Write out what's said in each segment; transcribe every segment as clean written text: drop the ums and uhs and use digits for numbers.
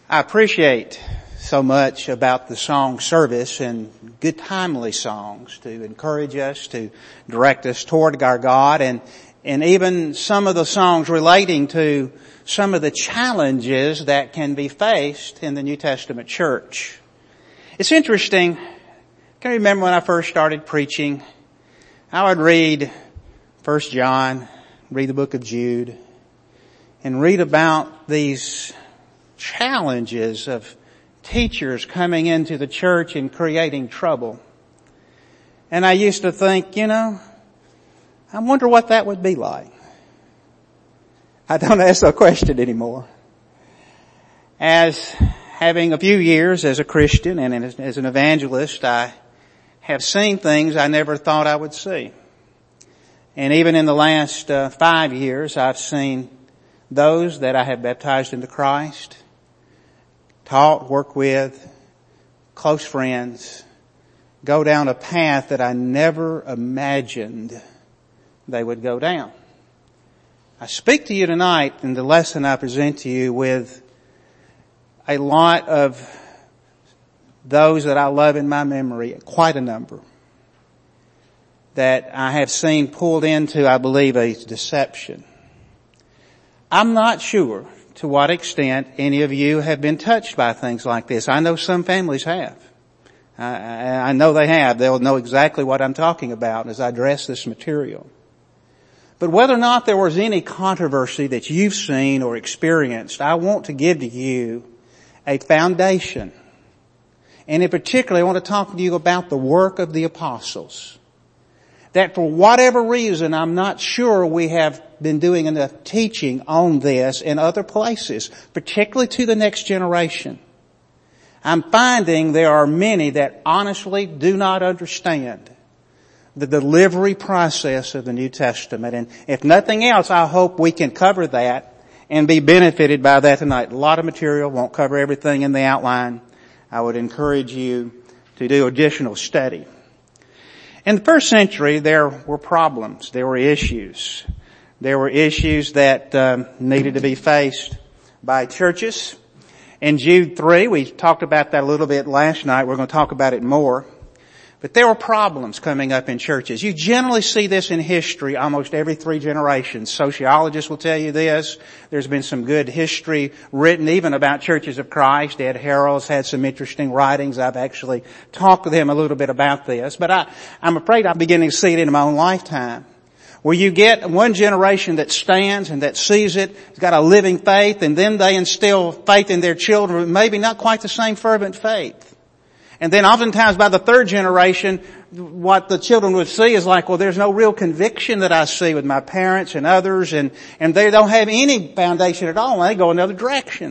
I appreciate so much about the song service and good timely songs to encourage us, to direct us toward our God, and even some of the songs relating to some of the challenges that can be faced in the New Testament church. It's interesting. Can you remember when I first started preaching? I would read 1 John, read the book of Jude, and read about these challenges of teachers coming into the church and creating trouble. And I used to think, I wonder what that would be like. I don't ask that question anymore. As having a few years as a Christian and as an evangelist, I have seen things I never thought I would see. And even in the last 5 years, I've seen those that I have baptized into Christ, taught, worked with, close friends, go down a path that I never imagined they would go down. I speak to you tonight in the lesson I present to you with a lot of those that I love in my memory, quite a number, that I have seen pulled into, I believe, a deception. I'm not sure to what extent any of you have been touched by things like this. I know some families have. I know they have. They'll know exactly what I'm talking about as I address this material. But whether or not there was any controversy that you've seen or experienced, I want to give to you a foundation. And in particular, I want to talk to you about the work of the apostles. That for whatever reason, I'm not sure we have been doing enough teaching on this in other places, particularly to the next generation. I'm finding there are many that honestly do not understand the delivery process of the New Testament. And if nothing else, I hope we can cover that and be benefited by that tonight. A lot of material, won't cover everything in the outline. I would encourage you to do additional study. In the first century, there were problems. There were issues. There were issues that needed to be faced by churches. In Jude 3, we talked about that a little bit last night. We're going to talk about it more. But there were problems coming up in churches. You generally see this in history almost every 3 generations. Sociologists will tell you this. There's been some good history written even about churches of Christ. Ed Harrell's had some interesting writings. I've actually talked with him a little bit about this. But I'm afraid I'm beginning to see it in my own lifetime. Where you get one generation that stands and that sees it, has got a living faith, and then they instill faith in their children, but maybe not quite the same fervent faith. And then oftentimes by the 3rd generation, what the children would see is like, well, there's no real conviction that I see with my parents and others, and they don't have any foundation at all, and they go another direction.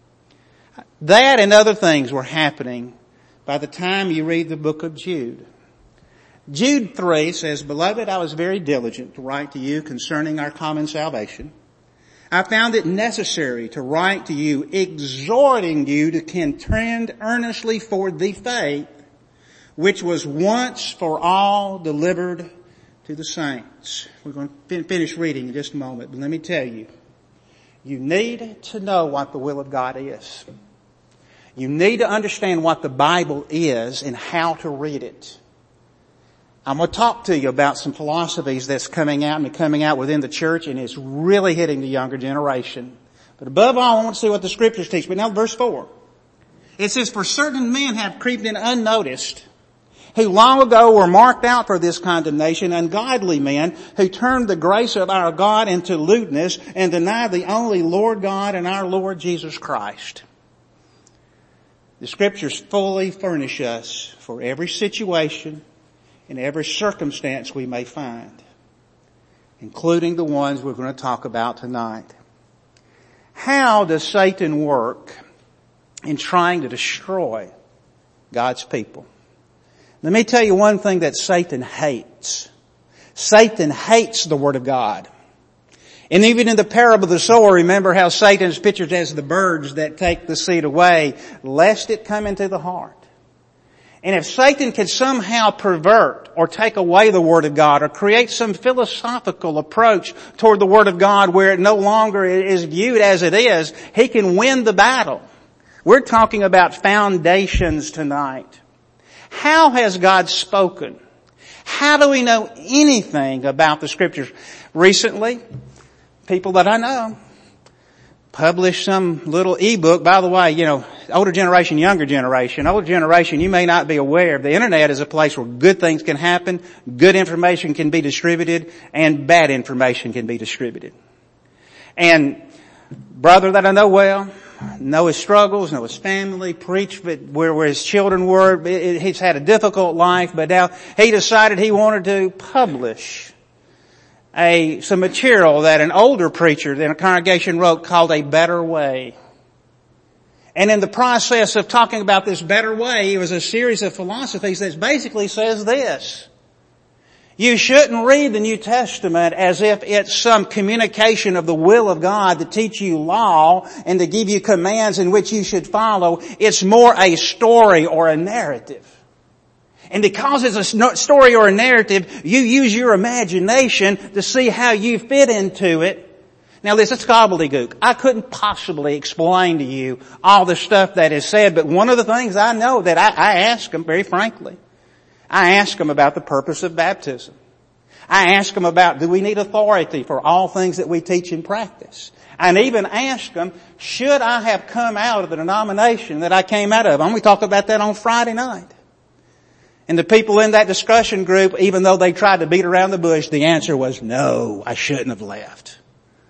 That and other things were happening by the time you read the book of Jude. Jude 3 says, "Beloved, I was very diligent to write to you concerning our common salvation. I found it necessary to write to you, exhorting you to contend earnestly for the faith which was once for all delivered to the saints." We're going to finish reading in just a moment, but let me tell you, you need to know what the will of God is. You need to understand what the Bible is and how to read it. I'm going to talk to you about some philosophies that's coming out within the church, and it's really hitting the younger generation. But above all, I want to see what the scriptures teach. But now verse 4. It says, "For certain men have creeped in unnoticed, who long ago were marked out for this condemnation, ungodly men who turned the grace of our God into lewdness and deny the only Lord God and our Lord Jesus Christ." The scriptures fully furnish us for every situation, in every circumstance we may find, including the ones we're going to talk about tonight. How does Satan work in trying to destroy God's people? Let me tell you one thing that Satan hates. Satan hates the Word of God. And even in the parable of the sower, remember how Satan is pictured as the birds that take the seed away, lest it come into the heart. And if Satan can somehow pervert or take away the Word of God or create some philosophical approach toward the Word of God where it no longer is viewed as it is, he can win the battle We're talking about foundations tonight. How has God spoken? How do we know anything about the Scriptures? Recently, people that I know published some little ebook. By the way, older generation, younger generation. Older generation, you may not be aware. The internet is a place where good things can happen, good information can be distributed, and bad information can be distributed. And brother that I know well, know his struggles, know his family, preached where his children were. He's had a difficult life, but now he decided he wanted to publish some material that an older preacher in a congregation wrote called A Better Way. And in the process of talking about this better way, it was a series of philosophies that basically says this: you shouldn't read the New Testament as if it's some communication of the will of God to teach you law and to give you commands in which you should follow. It's more a story or a narrative. And because it's a story or a narrative, you use your imagination to see how you fit into it. Now this is gobbledygook. I couldn't possibly explain to you all the stuff that is said, but one of the things I know that I ask them very frankly, I ask them about the purpose of baptism. I ask them about, do we need authority for all things that we teach and practice? And even ask them, should I have come out of the denomination that I came out of? I'm going to talk about that on Friday night. And the people in that discussion group, even though they tried to beat around the bush, the answer was, no, I shouldn't have left.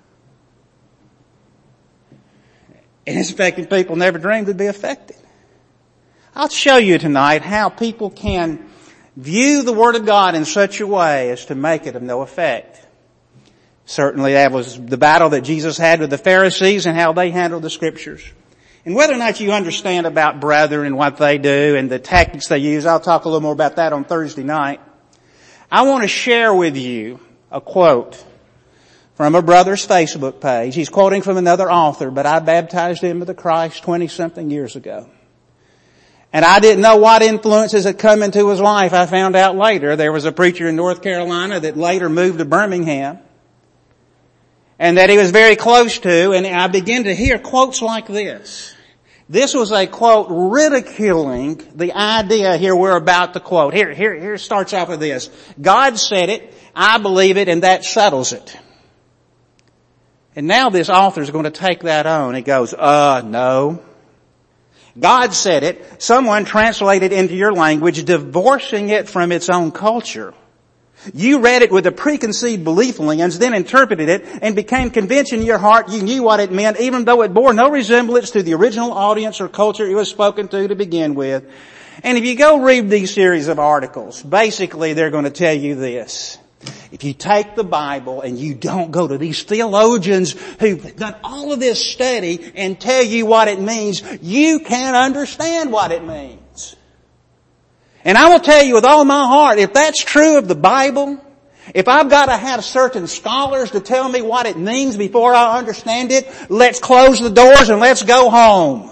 And it's affecting people never dreamed would be affected. I'll show you tonight how people can view the Word of God in such a way as to make it of no effect. Certainly that was the battle that Jesus had with the Pharisees and how they handled the Scriptures. And whether or not you understand about brethren and what they do and the tactics they use, I'll talk a little more about that on Thursday night. I want to share with you a quote from a brother's Facebook page. He's quoting from another author, but I baptized him with the Christ 20-something years ago. And I didn't know what influences had come into his life. I found out later there was a preacher in North Carolina that later moved to Birmingham and that he was very close to, and I began to hear quotes like this. This was a quote ridiculing the idea here we're about to quote. Here starts off with this. God said it, I believe it, and that settles it. And now this author is going to take that on. He goes, no. God said it. Someone translated into your language, divorcing it from its own culture. You read it with a preconceived belief lens, then interpreted it and became convinced in your heart you knew what it meant, even though it bore no resemblance to the original audience or culture it was spoken to begin with. And if you go read these series of articles, basically they're going to tell you this. If you take the Bible and you don't go to these theologians who've done all of this study and tell you what it means, you can't understand what it means. And I will tell you with all my heart, if that's true of the Bible, if I've got to have certain scholars to tell me what it means before I understand it, let's close the doors and let's go home.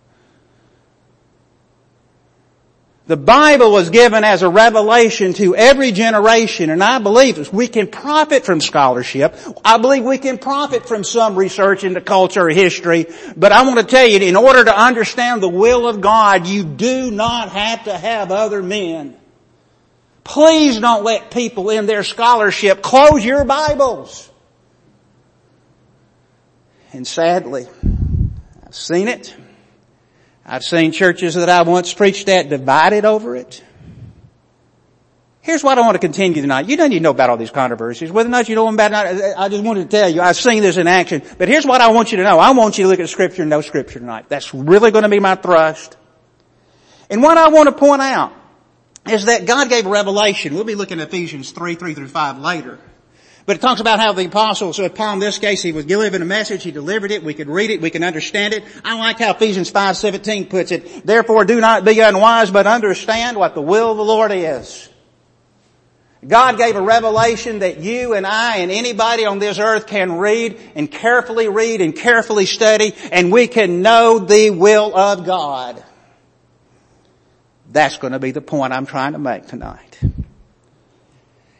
The Bible was given as a revelation to every generation, and I believe we can profit from scholarship. I believe we can profit from some research into culture or history, but I want to tell you, in order to understand the will of God, you do not have to have other men. Please don't let people in their scholarship close your Bibles. And sadly, I've seen it. I've seen churches that I once preached at divided over it. Here's what I want to continue tonight. You don't need to know about all these controversies. Whether or not you know them about it, I just wanted to tell you, I've seen this in action. But here's what I want you to know. I want you to look at Scripture and know Scripture tonight. That's really going to be my thrust. And what I want to point out is that God gave a revelation. We'll be looking at Ephesians 3:3-5 later. But it talks about how the apostles, so Paul in this case, he was given a message, he delivered it, we could read it, we can understand it. I like how Ephesians 5:17 puts it. Therefore do not be unwise, but understand what the will of the Lord is. God gave a revelation that you and I and anybody on this earth can read and carefully study, and we can know the will of God. That's going to be the point I'm trying to make tonight.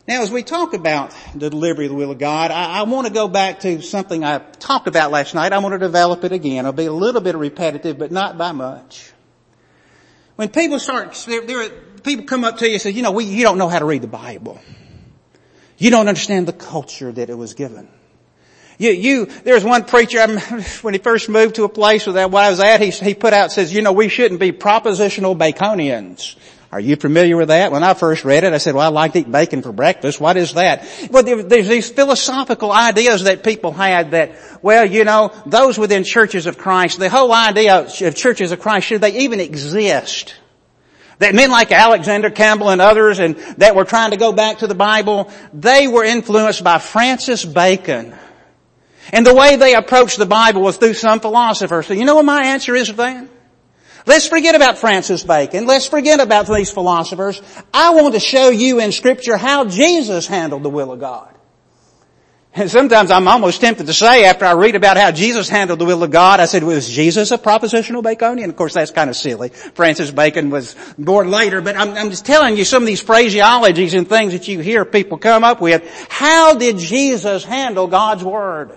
Now, as we talk about the delivery of the will of God, I want to go back to something I talked about last night. I want to develop it again. It'll be a little bit repetitive, but not by much. When people people come up to you and say, you don't know how to read the Bible. You don't understand the culture that it was given. There's one preacher, when he first moved to a place where I was at, he put out, says, we shouldn't be propositional Baconians. Are you familiar with that? When I first read it, I said, well, I like to eat bacon for breakfast. What is that? Well, there's these philosophical ideas that people had that, those within churches of Christ, the whole idea of churches of Christ, should they even exist? That men like Alexander Campbell and others and that were trying to go back to the Bible, they were influenced by Francis Bacon. And the way they approached the Bible was through some philosopher. So you know what my answer is to that? Let's forget about Francis Bacon. Let's forget about these philosophers. I want to show you in Scripture how Jesus handled the will of God. And sometimes I'm almost tempted to say, after I read about how Jesus handled the will of God, I said, was Jesus a propositional Baconian? Of course, that's kind of silly. Francis Bacon was born later, but I'm just telling you some of these phraseologies and things that you hear people come up with. How did Jesus handle God's Word?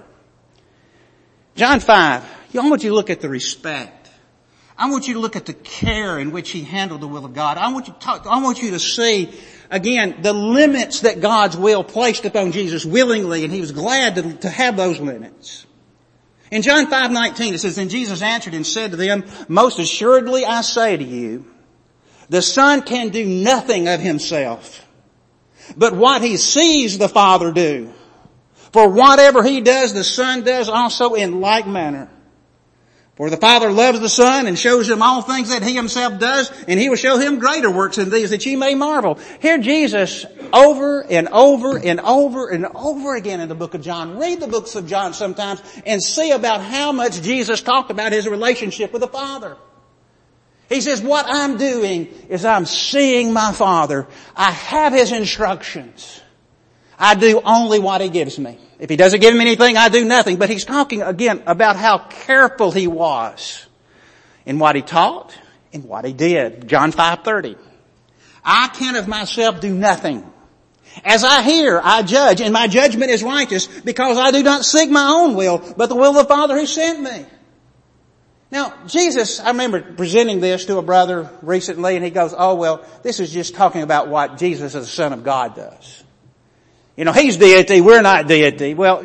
John 5, I want you to look at the respect. I want you to look at the care in which He handled the will of God. I want you to see, again, the limits that God's will placed upon Jesus willingly, and He was glad to have those limits. In John 5:19 it says, "And Jesus answered and said to them, Most assuredly I say to you, the Son can do nothing of Himself, but what He sees the Father do. For whatever He does, the Son does also in like manner. For the Father loves the Son and shows Him all things that He Himself does, and He will show Him greater works than these, that ye may marvel." Here Jesus, over and over and over and over again in the book of John. Read the books of John sometimes and see about how much Jesus talked about His relationship with the Father. He says, what I'm doing is I'm seeing my Father. I have His instructions. I do only what He gives me. If He doesn't give me anything, I do nothing. But He's talking again about how careful He was in what He taught and what He did. John 5:30. "I can of myself do nothing. As I hear, I judge, and my judgment is righteous, because I do not seek my own will, but the will of the Father who sent me." Now, Jesus, I remember presenting this to a brother recently, and he goes, "Oh, well, this is just talking about what Jesus as the Son of God does. He's deity, we're not deity." Well,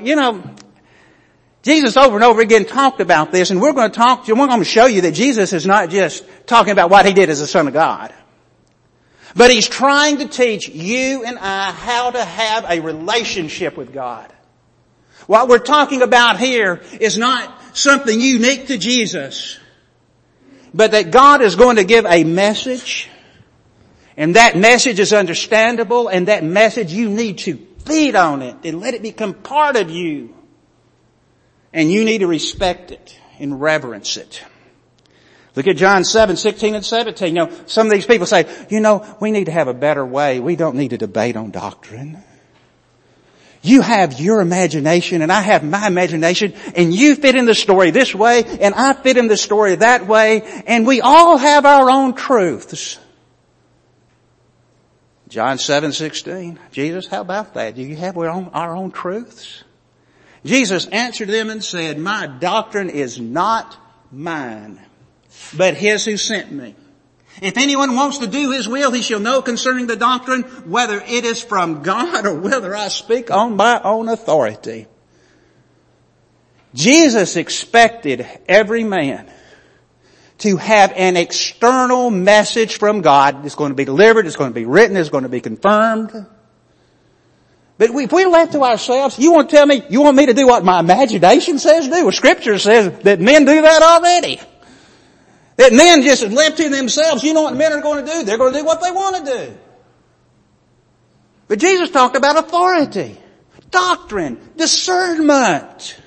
Jesus over and over again talked about this, and we're going to show you that Jesus is not just talking about what He did as the Son of God. But He's trying to teach you and I how to have a relationship with God. What we're talking about here is not something unique to Jesus, but that God is going to give a message, and that message is understandable, and that message you need to feed on it and let it become part of you. And you need to respect it and reverence it. Look at John 7:16 and 17. Some of these people say, we need to have a better way. We don't need to debate on doctrine. You have your imagination and I have my imagination, and you fit in the story this way and I fit in the story that way, and we all have our own truths. John 7:16. Jesus, how about that? Do you have our own truths? Jesus answered them and said, "My doctrine is not mine, but His who sent me. If anyone wants to do His will, he shall know concerning the doctrine whether it is from God or whether I speak on my own authority." Jesus expected every man to have an external message from God. It's going to be delivered, it's going to be written, it's going to be confirmed. But if we left to ourselves, you want me to do what my imagination says do? Well, Scripture says that men do that already. That men just left to themselves, you know what men are going to do? They're going to do what they want to do. But Jesus talked about authority, doctrine, discernment.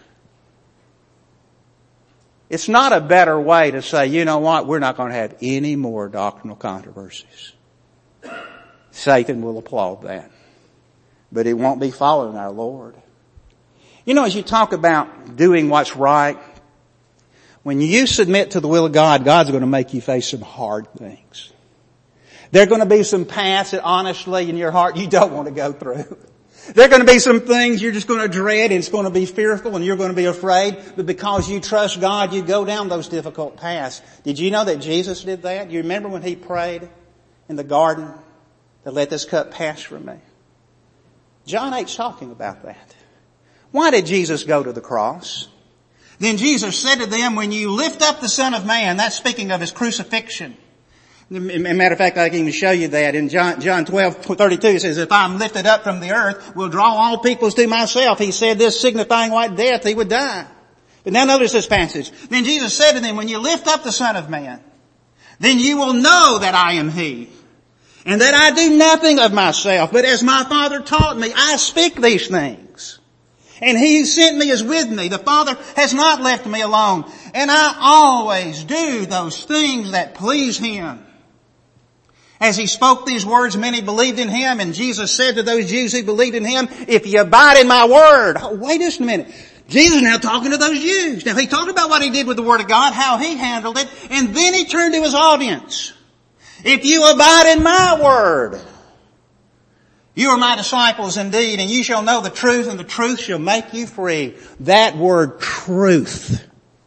It's not a better way to say, you know what, we're not going to have any more doctrinal controversies. Satan will applaud that. But it won't be following our Lord. As you talk about doing what's right, when you submit to the will of God, God's going to make you face some hard things. There are going to be some paths that honestly in your heart you don't want to go through. There are going to be some things you're just going to dread and it's going to be fearful and you're going to be afraid. But because you trust God, you go down those difficult paths. Did you know that Jesus did that? You remember when He prayed in the garden to let this cup pass from me? John 8's talking about that. Why did Jesus go to the cross? Then Jesus said to them, when you lift up the Son of Man, that's speaking of His crucifixion. As a matter of fact, I can even show you that in John 12:32. It says, if I'm lifted up from the earth, will draw all peoples to myself. He said this, signifying what death He would die. But now notice this passage. Then Jesus said to them, when you lift up the Son of Man, then you will know that I am He, and that I do nothing of myself, but as my Father taught me, I speak these things. And He who sent me is with me. The Father has not left me alone. And I always do those things that please Him. As He spoke these words, many believed in Him, and Jesus said to those Jews who believed in Him, if you abide in my word. Oh, wait just a minute. Jesus is now talking to those Jews. Now He talked about what He did with the Word of God, how He handled it, and then He turned to His audience. If you abide in my word, you are my disciples indeed, and you shall know the truth, and the truth shall make you free. That word, truth.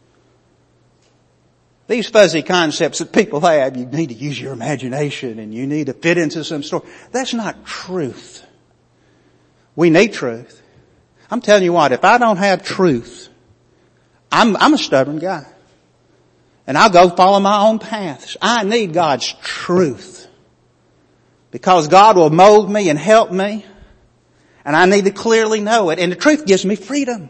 These fuzzy concepts that people have, you need to use your imagination and you need to fit into some story. That's not truth. We need truth. I'm telling you what, if I don't have truth, I'm a stubborn guy. And I'll go follow my own paths. I need God's truth. Because God will mold me and help me. And I need to clearly know it. And the truth gives me freedom.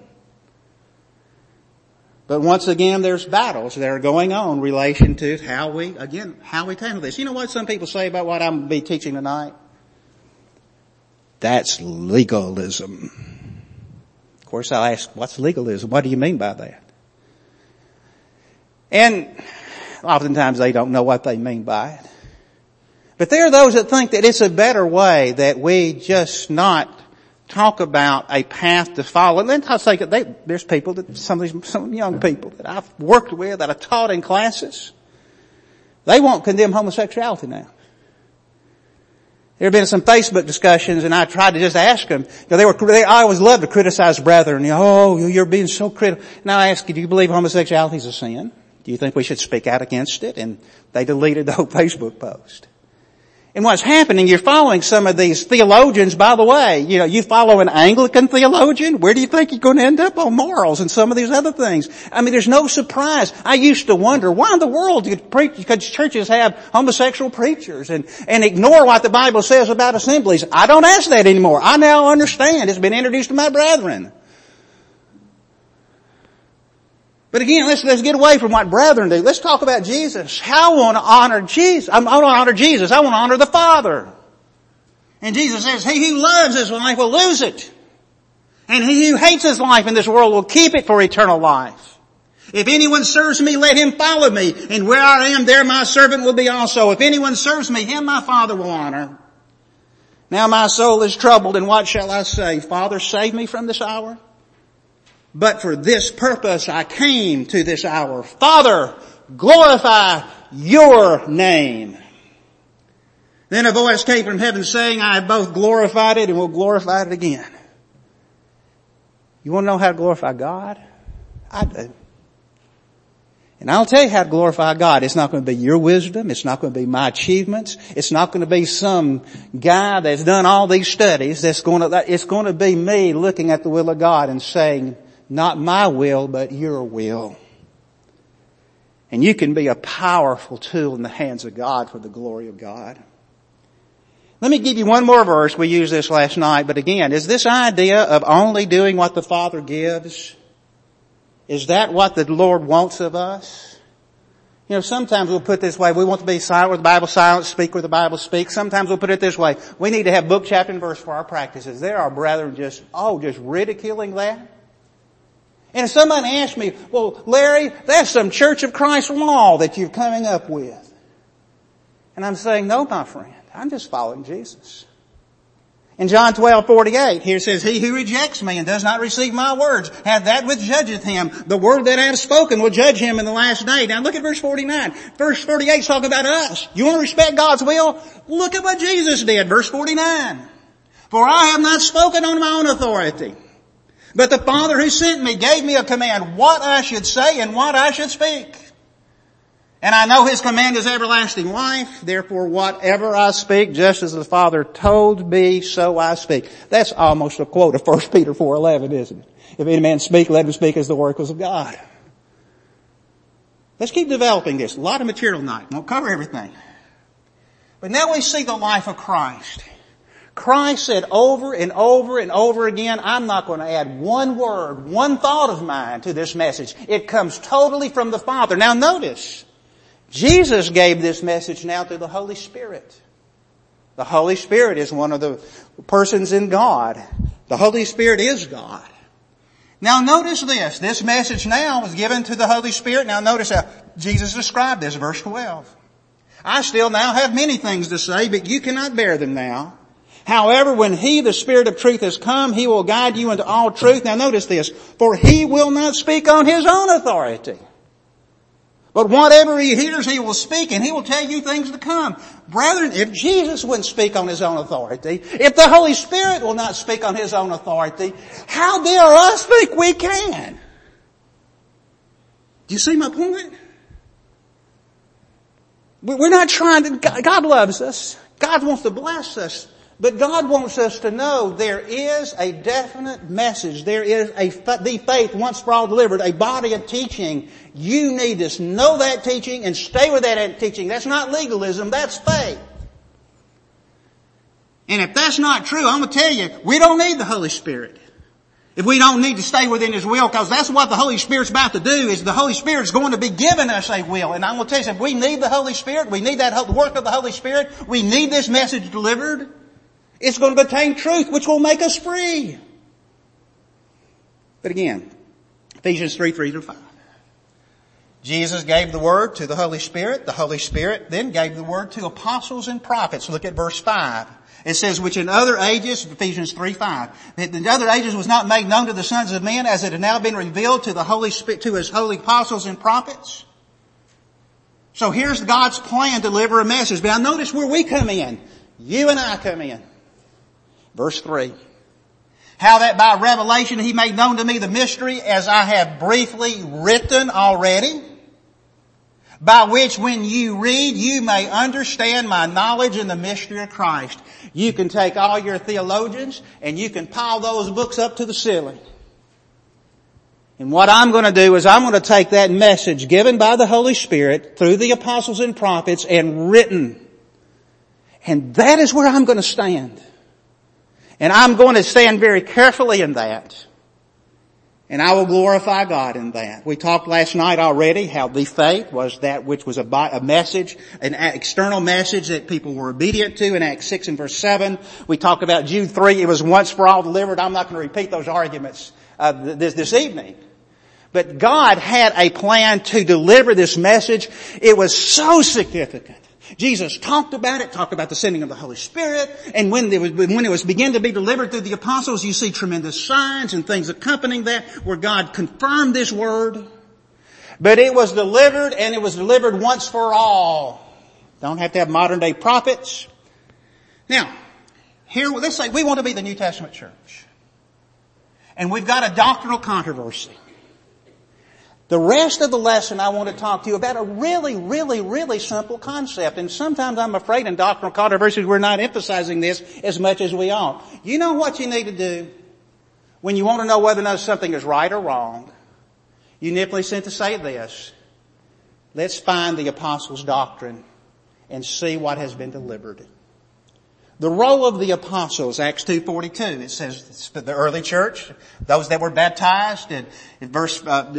But once again, there's battles that are going on in relation to how we handle this. You know what some people say about what I'm going to be teaching tonight? That's legalism. Of course, I'll ask, what's legalism? What do you mean by that? And oftentimes they don't know what they mean by it. But there are those that think that it's a better way that we just not talk about a path to follow. And then I'll say there's people that, some young people that I've worked with, that I've taught in classes, they won't condemn homosexuality now. There have been some Facebook discussions and I tried to just ask them, I always love to criticize brethren. You're being so critical. Now I ask you, do you believe homosexuality is a sin? Do you think we should speak out against it? And they deleted the whole Facebook post. And what's happening, you're following some of these theologians, by the way. You follow an Anglican theologian, where do you think you're going to end up on morals and some of these other things? I mean, there's no surprise. I used to wonder, why in the world could churches have homosexual preachers and ignore what the Bible says about assemblies? I don't ask that anymore. I now understand. It's been introduced to my brethren. But again, let's get away from what brethren do. Let's talk about Jesus. I want to honor Jesus. I want to honor Jesus. I want to honor the Father. And Jesus says, he who loves his life will lose it. And he who hates his life in this world will keep it for eternal life. If anyone serves me, let him follow me. And where I am, there my servant will be also. If anyone serves me, him my Father will honor. Now my soul is troubled, and what shall I say? Father, save me from this hour. But for this purpose I came to this hour. Father, glorify your name. Then a voice came from heaven saying, I have both glorified it and will glorify it again. You want to know how to glorify God? I do. And I'll tell you how to glorify God. It's not going to be your wisdom. It's not going to be my achievements. It's not going to be some guy that's done all these studies. It's going to be me looking at the will of God and saying, not my will, but your will. And you can be a powerful tool in the hands of God for the glory of God. Let me give you one more verse. We used this last night, but again, is this idea of only doing what the Father gives, is that what the Lord wants of us? Sometimes we'll put it this way, we want to be silent where the Bible silent, speak where the Bible speaks. Sometimes we'll put it this way, we need to have book, chapter, and verse for our practices. There are brethren just ridiculing that. And if somebody asks me, well, Larry, that's some Church of Christ law that you're coming up with. And I'm saying, no, my friend, I'm just following Jesus. In John 12:48, here it says, he who rejects me and does not receive my words, hath that which judgeth him. The word that I have spoken will judge him in the last day. Now look at verse 49. Verse 48 is talking about us. You want to respect God's will? Look at what Jesus did. Verse 49. For I have not spoken on my own authority, but the Father who sent me gave me a command what I should say and what I should speak. And I know His command is everlasting life. Therefore, whatever I speak, just as the Father told me, so I speak. That's almost a quote of 1 Peter 4:11, isn't it? If any man speak, let him speak as the oracles of God. Let's keep developing this. A lot of material tonight. Won't cover everything. But now we see the life of Christ. Christ said over and over and over again, I'm not going to add one word, one thought of mine to this message. It comes totally from the Father. Now notice, Jesus gave this message now to the Holy Spirit. The Holy Spirit is one of the persons in God. The Holy Spirit is God. Now notice this. This message now was given to the Holy Spirit. Now notice how Jesus described this, verse 12. I still now have many things to say, but you cannot bear them now. However, when He, the Spirit of truth, has come, He will guide you into all truth. Now notice this. For He will not speak on His own authority, but whatever He hears, He will speak, and He will tell you things to come. Brethren, if Jesus wouldn't speak on His own authority, if the Holy Spirit will not speak on His own authority, how dare us think we can? Do you see my point? We're not trying to, God loves us. God wants to bless us. But God wants us to know there is a definite message. There is the faith once for all delivered, a body of teaching. You need to know that teaching and stay with that teaching. That's not legalism, that's faith. And if that's not true, I'm going to tell you, we don't need the Holy Spirit. If we don't need to stay within His will, because that's what the Holy Spirit's about to do, is the Holy Spirit's going to be giving us a will. And I'm going to tell you something, we need the Holy Spirit, we need that work of the Holy Spirit, we need this message delivered. It's going to contain truth which will make us free. But again, Ephesians 3:3-5. Jesus gave the word to the Holy Spirit. The Holy Spirit then gave the word to apostles and prophets. Look at verse 5. It says, which in other ages, Ephesians 3:5, that in other ages was not made known to the sons of men as it had now been revealed to the Holy Spirit, to His holy apostles and prophets. So here's God's plan to deliver a message. But now notice where we come in. You and I come in. Verse 3. How that by revelation He made known to me the mystery as I have briefly written already, by which when you read you may understand my knowledge in the mystery of Christ. You can take all your theologians and you can pile those books up to the ceiling. And what I'm going to do is I'm going to take that message given by the Holy Spirit through the apostles and prophets and written. And that is where I'm going to stand. And I'm going to stand very carefully in that. And I will glorify God in that. We talked last night already how the faith was that which was a message, an external message that people were obedient to in Acts 6 and verse 7. We talked about Jude 3, it was once for all delivered. I'm not going to repeat those arguments this evening. But God had a plan to deliver this message. It was so significant. Jesus talked about it, talked about the sending of the Holy Spirit, and when it was began to be delivered through the apostles, you see tremendous signs and things accompanying that where God confirmed this word. But it was delivered, and it was delivered once for all. Don't have to have modern day prophets. Now, here, let's say we want to be the New Testament church. And we've got a doctrinal controversy. The rest of the lesson I want to talk to you about a really, really, really simple concept. And sometimes I'm afraid in doctrinal controversies we're not emphasizing this as much as we ought. You know what you need to do when you want to know whether or not something is right or wrong? You simply need to say this. Let's find the apostles' doctrine and see what has been delivered. The role of the apostles, Acts 2:42, it says the early church, those that were baptized, in verse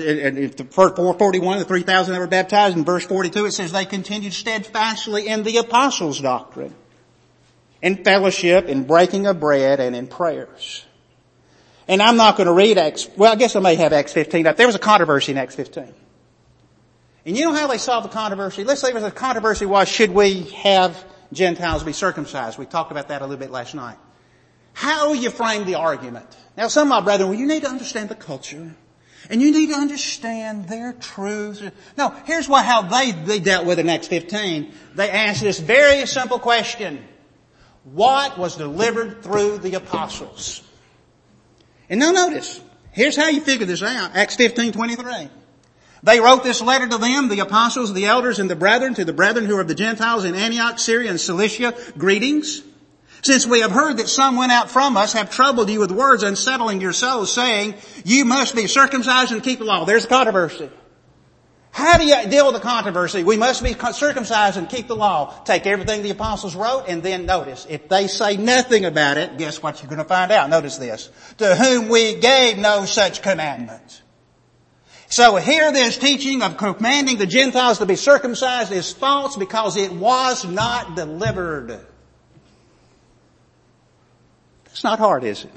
441, the 3,000 that were baptized, in verse 42 it says they continued steadfastly in the apostles' doctrine, in fellowship, in breaking of bread, and in prayers. And I'm not going to read I guess I may have Acts 15 up. There was a controversy in Acts 15. And you know how they solved the controversy? Let's say the controversy was, should we have Gentiles be circumcised? We talked about that a little bit last night. How will you frame the argument? Now some of my brethren, well, you need to understand the culture. And you need to understand their truths. No, here's how they dealt with it in Acts 15. They asked this very simple question. What was delivered through the apostles? And now notice, here's how you figure this out. Acts 15:23. They wrote this letter to them, the apostles, the elders, and the brethren, to the brethren who are of the Gentiles in Antioch, Syria, and Cilicia. Greetings. Since we have heard that some went out from us, have troubled you with words, unsettling your souls, saying, you must be circumcised and keep the law. There's a controversy. How do you deal with the controversy? We must be circumcised and keep the law. Take everything the apostles wrote, and then notice, if they say nothing about it, guess what you're going to find out? Notice this. To whom we gave no such commandment. So here this teaching of commanding the Gentiles to be circumcised is false because it was not delivered. It's not hard, is it?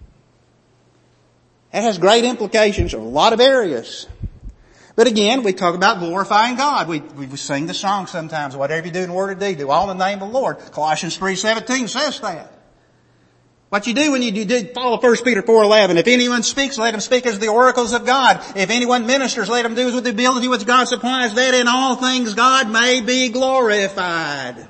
It has great implications in a lot of areas. But again, we talk about glorifying God. We sing the song sometimes, whatever you do in word or deed, do all in the name of the Lord. Colossians 3:17 says that. What you do when you do follow 1 Peter 4:11, if anyone speaks, let him speak as the oracles of God. If anyone ministers, let him do as with the ability which God supplies, that in all things God may be glorified.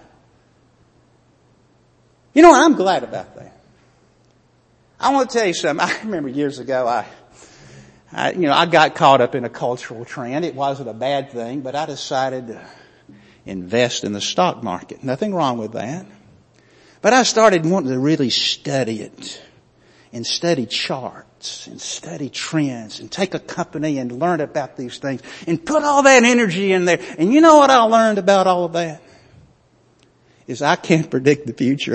You know, I'm glad about that. I want to tell you something. I remember years ago, I got caught up in a cultural trend. It wasn't a bad thing, but I decided to invest in the stock market. Nothing wrong with that. But I started wanting to really study it and study charts and study trends and take a company and learn about these things and put all that energy in there. And you know what I learned about all of that? Is I can't predict the future.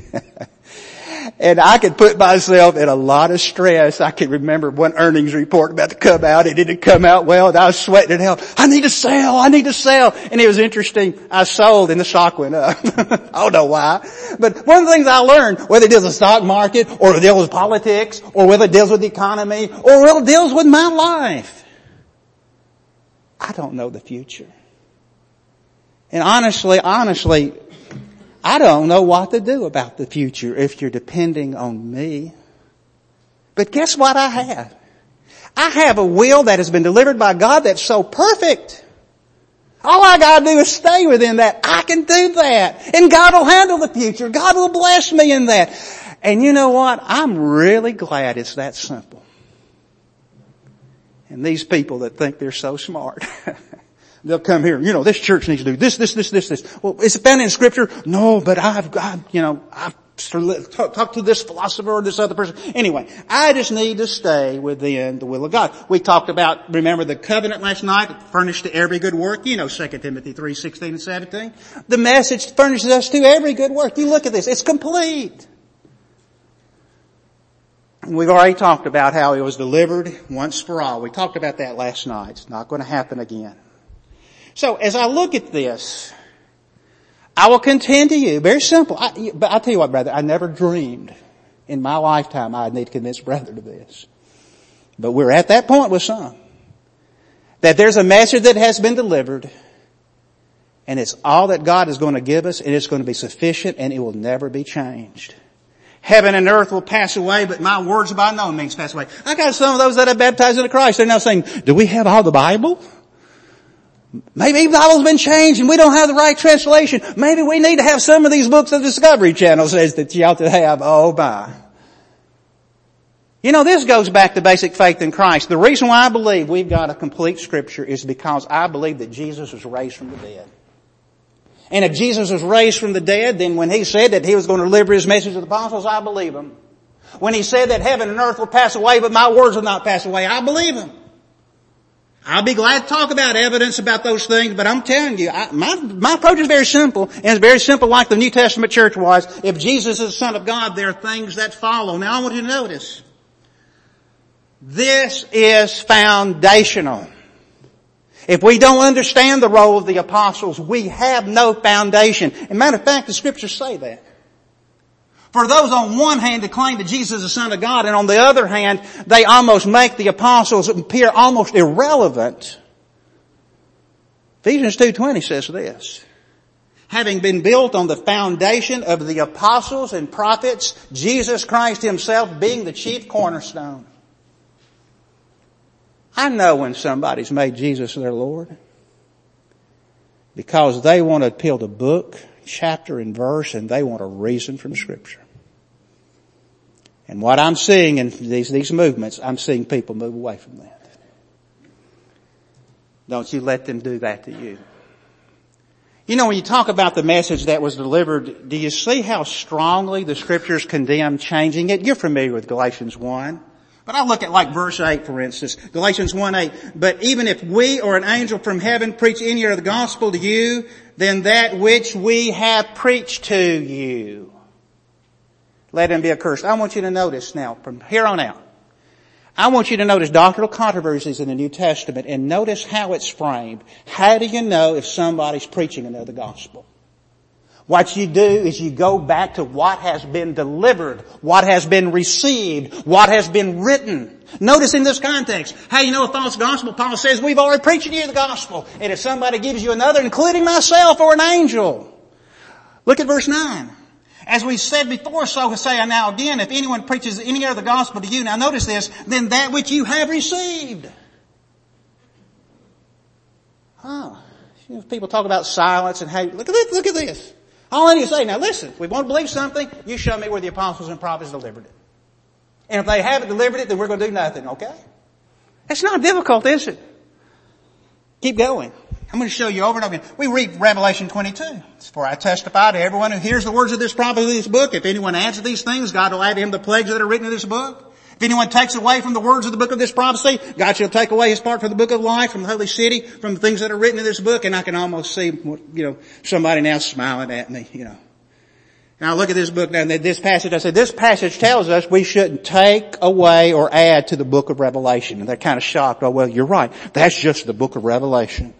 And I could put myself in a lot of stress. I can remember one earnings report about to come out. It didn't come out well, and I was sweating it out. I need to sell. And it was interesting. I sold and the stock went up. I don't know why. But one of the things I learned, whether it deals with the stock market, or it deals with politics, or whether it deals with the economy, or whether it deals with my life, I don't know the future. And honestly, I don't know what to do about the future if you're depending on me. But guess what I have? I have a will that has been delivered by God that's so perfect. All I gotta do is stay within that. I can do that. And God will handle the future. God will bless me in that. And you know what? I'm really glad it's that simple. And these people that think they're so smart, they'll come here, this church needs to do this. Well, is it found in Scripture? No, but I've talked to this philosopher or this other person. Anyway, I just need to stay within the will of God. We talked about, remember the covenant last night, furnished to every good work. 2 Timothy 3:16 and 17. The message furnishes us to every good work. You look at this, it's complete. We've already talked about how it was delivered once for all. We talked about that last night. It's not going to happen again. So as I look at this, I will contend to you, very simple. But I'll tell you what, brother, I never dreamed in my lifetime I'd need to convince brother to this. But we're at that point with some. That there's a message that has been delivered, and it's all that God is going to give us, and it's going to be sufficient, and it will never be changed. Heaven and earth will pass away, but my words by no means pass away. I got some of those that are baptized into Christ. They're now saying, do we have all the Bible? Maybe the Bible's been changed and we don't have the right translation. Maybe we need to have some of these books the Discovery Channel says that you ought to have. Oh my. This goes back to basic faith in Christ. The reason why I believe we've got a complete Scripture is because I believe that Jesus was raised from the dead. And if Jesus was raised from the dead, then when He said that He was going to deliver His message to the apostles, I believe Him. When He said that heaven and earth will pass away, but my words will not pass away, I believe Him. I'll be glad to talk about evidence about those things, but I'm telling you, my approach is very simple, and it's very simple like the New Testament church was. If Jesus is the Son of God, there are things that follow. Now I want you to notice, this is foundational. If we don't understand the role of the apostles, we have no foundation. As a matter of fact, the Scriptures say that. For those on one hand to claim that Jesus is the Son of God, and on the other hand, they almost make the apostles appear almost irrelevant. Ephesians 2:20 says this. having been built on the foundation of the apostles and prophets, Jesus Christ himself being the chief cornerstone. I know when somebody's made Jesus their Lord, because they want to appeal to book, chapter, and verse, and they want a reason from Scripture. And what I'm seeing in these movements, I'm seeing people move away from that. Don't you let them do that to you. You know, when you talk about the message that was delivered, do you see how strongly the Scriptures condemn changing it? You're familiar with Galatians 1. But I look at like verse 8, for instance. Galatians 1:8. But even if we or an angel from heaven preach any other gospel to you than that which we have preached to you, let him be accursed. I want you to notice now, from here on out, I want you to notice doctrinal controversies in the New Testament and notice how it's framed. How do you know if somebody's preaching another gospel? What you do is you go back to what has been delivered, what has been received, what has been written. Notice in this context, how you know a false gospel? Paul says, we've already preached to you the gospel. And if somebody gives you another, including myself or an angel. Look at verse 9. As we said before, so say I now again, if anyone preaches any other gospel to you, now notice this, then that which you have received. Oh, you know, people talk about silence and hate. Look at this. All I need to say, now listen, if we want to believe something, you show me where the apostles and prophets delivered it. And if they haven't delivered it, then we're going to do nothing, okay? It's not difficult, is it? Keep going. I'm going to show you over and over again. We read Revelation 22. For I testify to everyone who hears the words of this prophecy of this book. If anyone adds to these things, God will add to him the plagues that are written in this book. If anyone takes away from the words of the book of this prophecy, God shall take away his part from the book of life, from the holy city, from the things that are written in this book. And I can almost see, somebody now smiling at me, Now look at this book now, this passage. I said, this passage tells us we shouldn't take away or add to the book of Revelation. And they're kind of shocked. Oh, well, you're right. That's just the book of Revelation.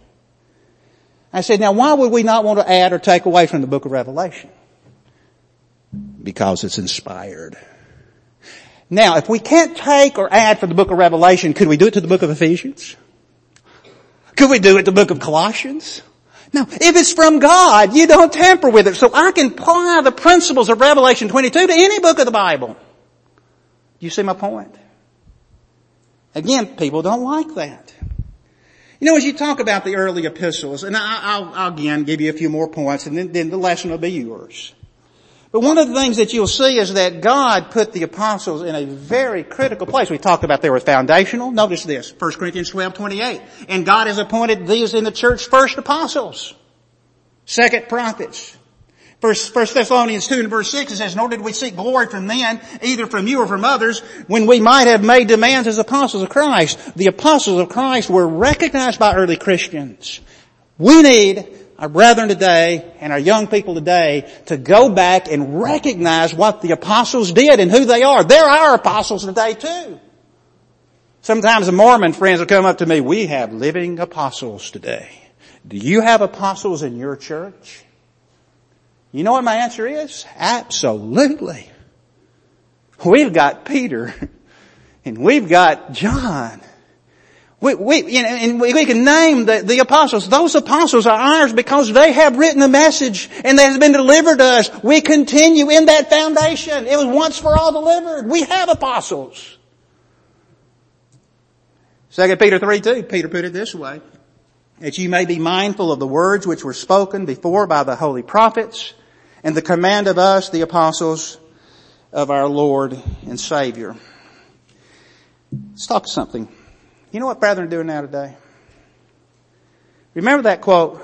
I said, now why would we not want to add or take away from the book of Revelation? Because it's inspired. Now, if we can't take or add from the book of Revelation, could we do it to the book of Ephesians? Could we do it to the book of Colossians? No. If it's from God, you don't tamper with it. So I can apply the principles of Revelation 22 to any book of the Bible. You see my point? Again, people don't like that. As you talk about the early epistles, and I'll again give you a few more points, and then the lesson will be yours. But one of the things that you'll see is that God put the apostles in a very critical place. We talked about they were foundational. Notice this, 1 Corinthians 12:28. And God has appointed these in the church first apostles, second prophets. First Thessalonians 2 and verse 6, it says, nor did we seek glory from men, either from you or from others, when we might have made demands as apostles of Christ. The apostles of Christ were recognized by early Christians. We need our brethren today and our young people today to go back and recognize what the apostles did and who they are. They're our apostles today too. Sometimes the Mormon friends will come up to me, we have living apostles today. Do you have apostles in your church? You know what my answer is? Absolutely. We've got Peter and we've got John. We can name the apostles. Those apostles are ours because they have written the message and that has been delivered to us. We continue in that foundation. It was once for all delivered. We have apostles. 2 Peter 3:2, Peter put it this way, that you may be mindful of the words which were spoken before by the holy prophets and the command of us, the apostles of our Lord and Savior. Let's talk something. You know what brethren are doing now today? Remember that quote?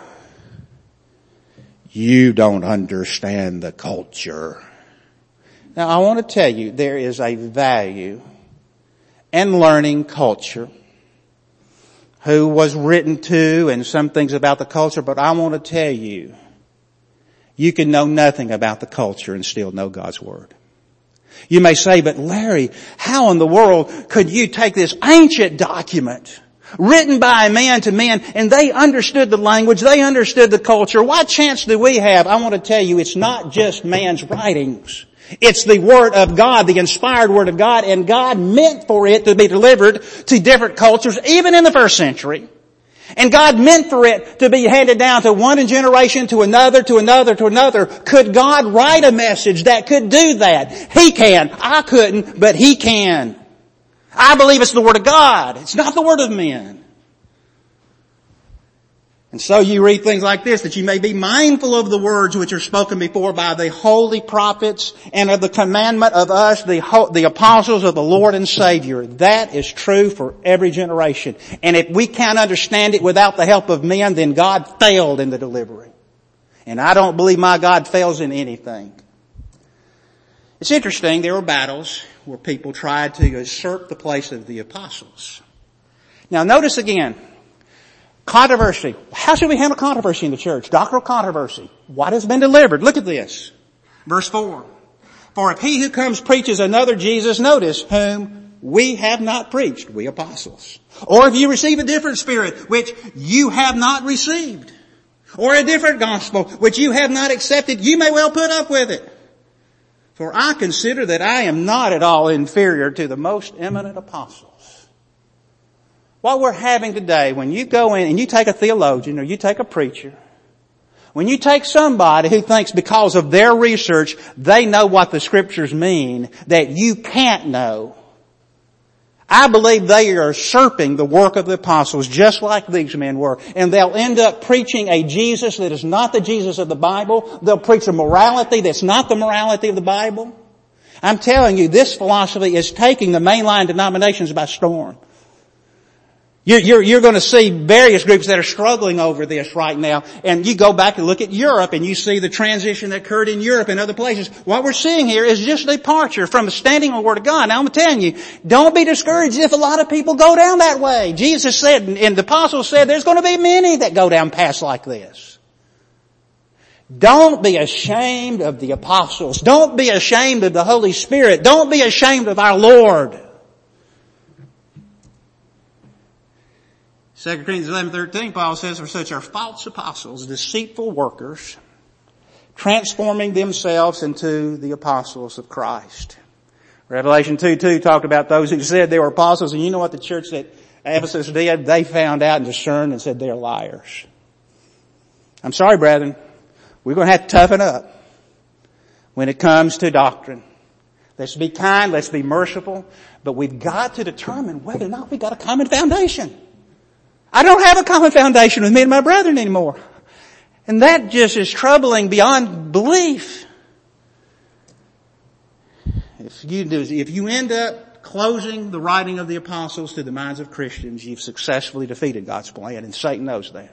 You don't understand the culture. Now I want to tell you there is a value in learning culture. Who was written to and some things about the culture, but I want to tell you, you can know nothing about the culture and still know God's Word. You may say, but Larry, how in the world could you take this ancient document written by man to man and they understood the language, they understood the culture. What chance do we have? I want to tell you it's not just man's writings. It's the Word of God, the inspired Word of God, and God meant for it to be delivered to different cultures, even in the first century. And God meant for it to be handed down to one generation, to another, to another, to another. Could God write a message that could do that? He can. I couldn't, but He can. I believe it's the Word of God. It's not the Word of men. And so you read things like this, that you may be mindful of the words which are spoken before by the holy prophets and of the commandment of us, the apostles of the Lord and Savior. That is true for every generation. And if we can't understand it without the help of men, then God failed in the delivery. And I don't believe my God fails in anything. It's interesting, there were battles where people tried to usurp the place of the apostles. Now notice again, controversy. How should we handle controversy in the church? Doctrinal controversy. What has been delivered? Look at this. Verse 4. For if he who comes preaches another Jesus, notice, whom we have not preached, we apostles. Or if you receive a different spirit, which you have not received. Or a different gospel, which you have not accepted, you may well put up with it. For I consider that I am not at all inferior to the most eminent apostles. What we're having today, when you go in and you take a theologian or you take a preacher, when you take somebody who thinks because of their research they know what the Scriptures mean that you can't know, I believe they are usurping the work of the apostles just like these men were. And they'll end up preaching a Jesus that is not the Jesus of the Bible. They'll preach a morality that's not the morality of the Bible. I'm telling you, this philosophy is taking the mainline denominations by storm. You're going to see various groups that are struggling over this right now. And you go back and look at Europe and you see the transition that occurred in Europe and other places. What we're seeing here is just a departure from standing on the Word of God. Now I'm telling you, don't be discouraged if a lot of people go down that way. Jesus said, and the apostles said, there's going to be many that go down paths like this. Don't be ashamed of the apostles. Don't be ashamed of the Holy Spirit. Don't be ashamed of our Lord. 2 Corinthians 11:13, Paul says, for such are false apostles, deceitful workers, transforming themselves into the apostles of Christ. Revelation 2:2 talked about those who said they were apostles, and you know what the church at Ephesus did? They found out and discerned and said they're liars. I'm sorry, brethren. We're going to have to toughen up when it comes to doctrine. Let's be kind, let's be merciful, but we've got to determine whether or not we've got a common foundation. I don't have a common foundation with me and my brethren anymore. And that just is troubling beyond belief. If you end up closing the writing of the apostles to the minds of Christians, you've successfully defeated God's plan, and Satan knows that.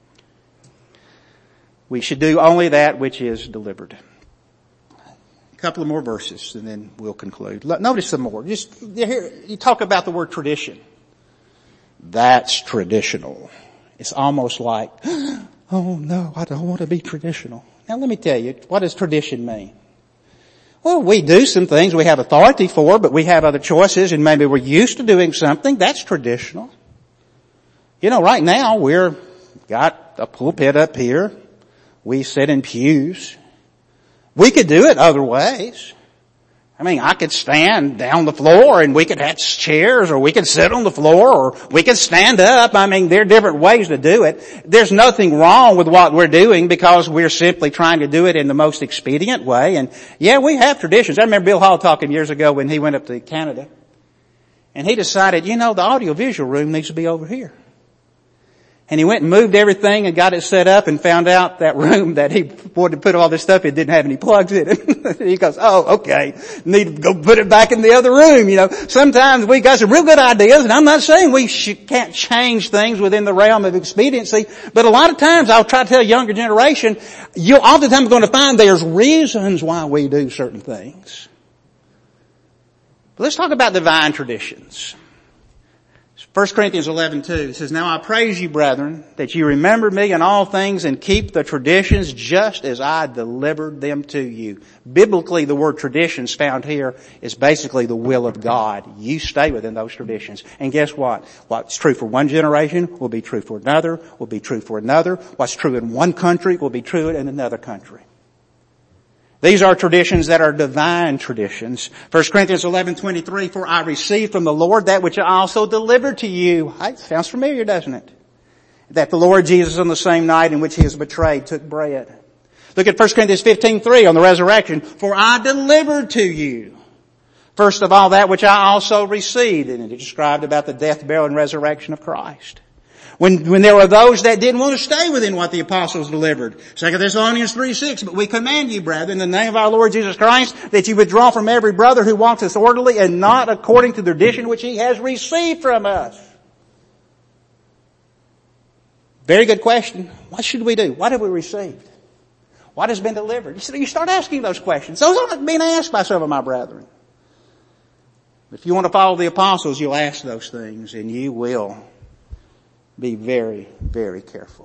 We should do only that which is delivered. A couple of more verses and then we'll conclude. Notice some more. Just here, you talk about the word tradition. That's traditional. It's almost like, oh no, I don't want to be traditional. Now let me tell you, what does tradition mean? Well, we do some things we have authority for, but we have other choices and maybe we're used to doing something. That's traditional. You know, right now we're got a pulpit up here. We sit in pews. We could do it other ways. I mean, I could stand down the floor and we could have chairs, or we could sit on the floor, or we could stand up. I mean, there are different ways to do it. There's nothing wrong with what we're doing because we're simply trying to do it in the most expedient way. And yeah, we have traditions. I remember Bill Hall talking years ago when he went up to Canada. And he decided, the audiovisual room needs to be over here. And he went and moved everything and got it set up and found out that room that he wanted to put all this stuff in didn't have any plugs in it. He goes, oh, okay. Need to go put it back in the other room. Sometimes we got some real good ideas, and I'm not saying we can't change things within the realm of expediency, but a lot of times I'll try to tell a younger generation, you're oftentimes going to find there's reasons why we do certain things. But let's talk about divine traditions. 1 Corinthians 11:2 says, now I praise you, brethren, that you remember me in all things and keep the traditions just as I delivered them to you. Biblically, the word traditions found here is basically the will of God. You stay within those traditions. And guess what? What's true for one generation will be true for another, will be true for another. What's true in one country will be true in another country. These are traditions that are divine traditions. 1 Corinthians 11:23, for I received from the Lord that which I also delivered to you. It sounds familiar, doesn't it? that the Lord Jesus on the same night in which He was betrayed took bread. Look at 1 Corinthians 15:3 on the resurrection. For I delivered to you, first of all, that which I also received. And it described about the death, burial, and resurrection of Christ. When there were those that didn't want to stay within what the apostles delivered. 2 Thessalonians 3:6, but we command you, brethren, in the name of our Lord Jesus Christ, that you withdraw from every brother who walks disorderly and not according to the tradition which he has received from us. Very good question. What should we do? What have we received? What has been delivered? You start asking those questions. Those aren't being asked by some of my brethren. If you want to follow the apostles, you'll ask those things, and you will be very, very careful.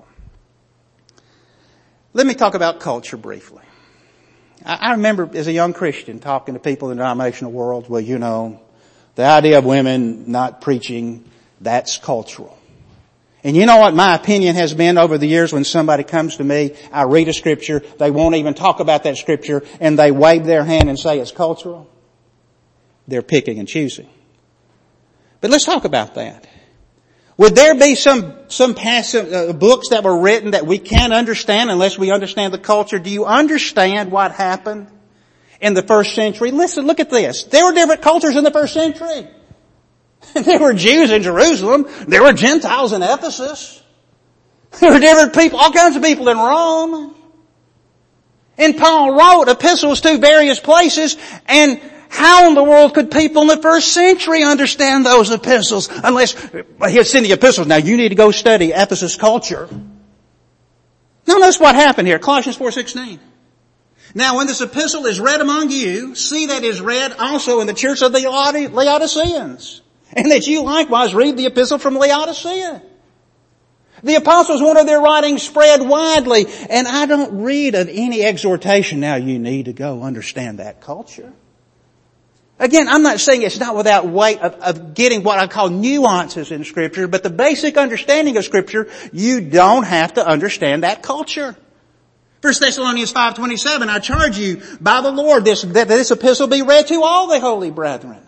Let me talk about culture briefly. I remember as a young Christian talking to people in the denominational world, well, you know, the idea of women not preaching, that's cultural. And you know what my opinion has been over the years when somebody comes to me, I read a scripture, they won't even talk about that scripture, and they wave their hand and say it's cultural? They're picking and choosing. But let's talk about that. Would there be some books that were written that we can't understand unless we understand the culture? Do you understand what happened in the first century? Listen, look at this. There were different cultures in the first century. There were Jews in Jerusalem. There were Gentiles in Ephesus. There were different people, all kinds of people in Rome. And Paul wrote epistles to various places, and how in the world could people in the first century understand those epistles unless he had sent the epistles? Now you need to go study Ephesus culture. Now notice what happened here. Colossians 4:16. Now when this epistle is read among you, see that it is read also in the church of the Laodiceans. And that you likewise read the epistle from Laodicea. The apostles wanted their writings spread widely. And I don't read of any exhortation. Now you need to go understand that culture. Again, I'm not saying it's not without weight of getting what I call nuances in Scripture, but the basic understanding of Scripture, you don't have to understand that culture. 1 Thessalonians 5:27, I charge you by the Lord that this epistle be read to all the holy brethren.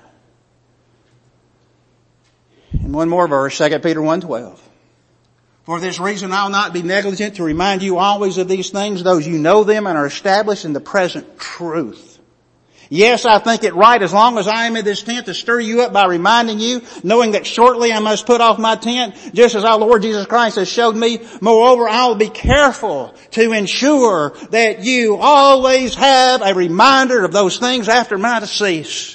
And one more verse, 2 Peter 1:12. For this reason I will not be negligent to remind you always of these things, those you know them and are established in the present truth. Yes, I think it right as long as I am in this tent to stir you up by reminding you, knowing that shortly I must put off my tent, just as our Lord Jesus Christ has showed me. Moreover, I will be careful to ensure that you always have a reminder of those things after my decease.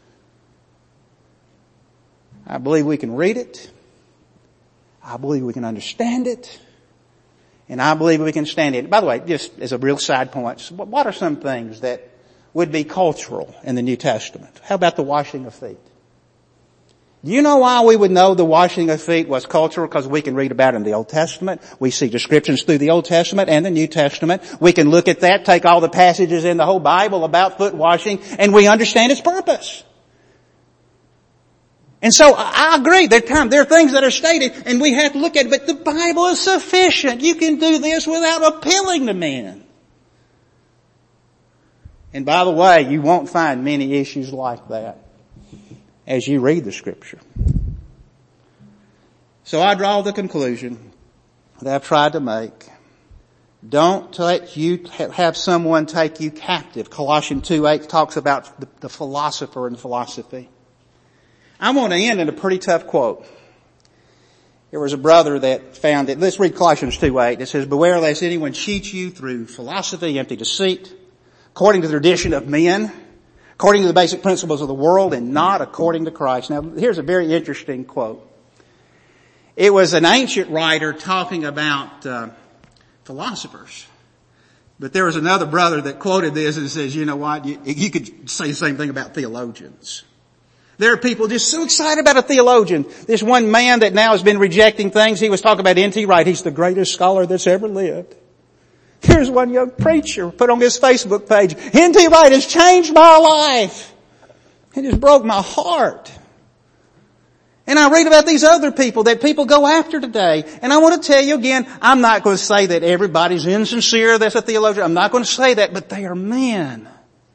I believe we can read it. I believe we can understand it. And I believe we can stand it. By the way, just as a real side point, what are some things that would be cultural in the New Testament? How about the washing of feet? Do you know why we would know the washing of feet was cultural? Because we can read about it in the Old Testament. We see descriptions through the Old Testament and the New Testament. We can look at that, take all the passages in the whole Bible about foot washing, and we understand its purpose. And so I agree, there are things that are stated and we have to look at it, but the Bible is sufficient. You can do this without appealing to men. And by the way, you won't find many issues like that as you read the Scripture. So I draw the conclusion that I've tried to make. Don't let you have someone take you captive. Colossians 2:8 talks about the philosopher and philosophy. I want to end in a pretty tough quote. There was a brother that found it. Let's read Colossians 2:8. It says, beware lest anyone cheat you through philosophy, empty deceit, according to the tradition of men, according to the basic principles of the world, and not according to Christ. Now, here's a very interesting quote. It was an ancient writer talking about philosophers. But there was another brother that quoted this and says, you know what, you could say the same thing about theologians. There are people just so excited about a theologian. This one man that now has been rejecting things, he was talking about N.T. Wright. He's the greatest scholar that's ever lived. Here's one young preacher put on his Facebook page, N.T. Wright has changed my life. It just broke my heart. And I read about these other people that people go after today. And I want to tell you again, I'm not going to say that everybody's insincere that's a theologian. I'm not going to say that, but they are men.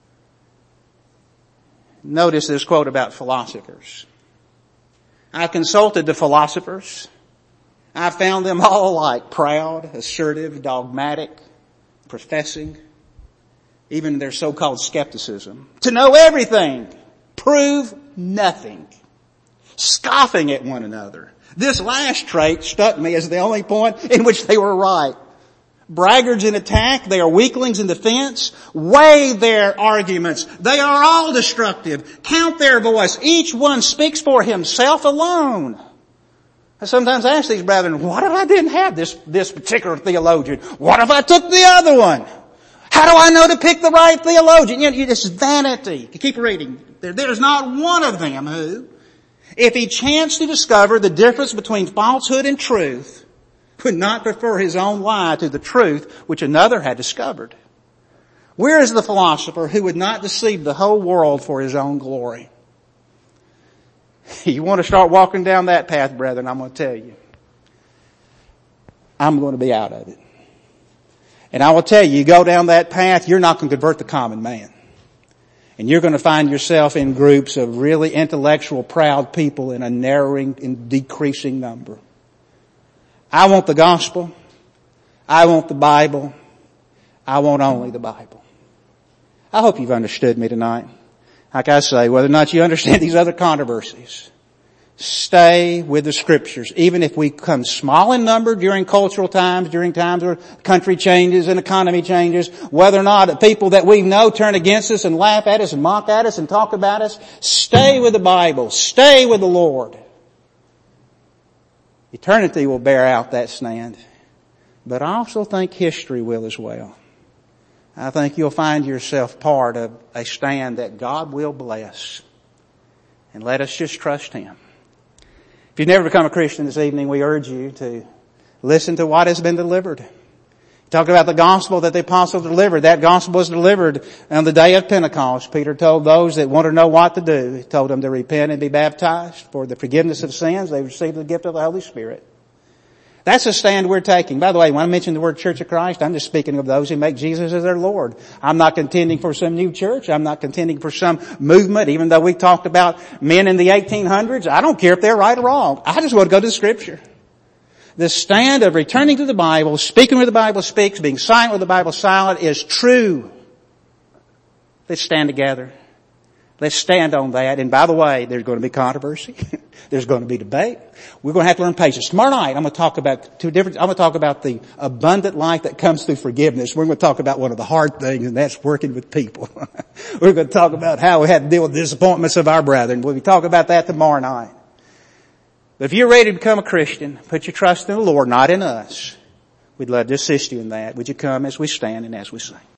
Notice this quote about philosophers. I consulted the philosophers. I found them all alike, proud, assertive, dogmatic, professing, even their so-called skepticism, to know everything, prove nothing, scoffing at one another. This last trait struck me as the only point in which they were right. Braggarts in attack, they are weaklings in defense. Weigh their arguments. They are all destructive. Count their voice. Each one speaks for himself alone. I sometimes ask these brethren, what if I didn't have this particular theologian? What if I took the other one? How do I know to pick the right theologian? It's vanity. You keep reading. There's not one of them who, if he chanced to discover the difference between falsehood and truth, would not prefer his own lie to the truth which another had discovered. Where is the philosopher who would not deceive the whole world for his own glory? You want to start walking down that path, brethren, I'm going to tell you, I'm going to be out of it. And I will tell you, you go down that path, you're not going to convert the common man. And you're going to find yourself in groups of really intellectual, proud people in a narrowing and decreasing number. I want the gospel. I want the Bible. I want only the Bible. I hope you've understood me tonight. Like I say, whether or not you understand these other controversies, stay with the Scriptures. Even if we come small in number during cultural times, during times where country changes and economy changes, whether or not people that we know turn against us and laugh at us and mock at us and talk about us, stay with the Bible. Stay with the Lord. Eternity will bear out that stand. But I also think history will as well. I think you'll find yourself part of a stand that God will bless. And let us just trust Him. If you've never become a Christian this evening, we urge you to listen to what has been delivered. Talk about the gospel that the apostle delivered. That gospel was delivered on the day of Pentecost. Peter told those that want to know what to do, he told them to repent and be baptized for the forgiveness of sins. They received the gift of the Holy Spirit. That's a stand we're taking. By the way, when I mention the word Church of Christ, I'm just speaking of those who make Jesus as their Lord. I'm not contending for some new church. I'm not contending for some movement, even though we talked about men in the 1800s. I don't care if they're right or wrong. I just want to go to the Scripture. The stand of returning to the Bible, speaking where the Bible speaks, being silent where the Bible is silent is true. Let's stand together. Let's stand on that. And by the way, there's going to be controversy. There's going to be debate. We're going to have to learn patience. Tomorrow night, I'm going to talk about I'm going to talk about the abundant life that comes through forgiveness. We're going to talk about one of the hard things, and that's working with people. We're going to talk about how we have to deal with the disappointments of our brethren. We'll talk about that tomorrow night. But if you're ready to become a Christian, put your trust in the Lord, not in us. We'd love to assist you in that. Would you come as we stand and as we sing?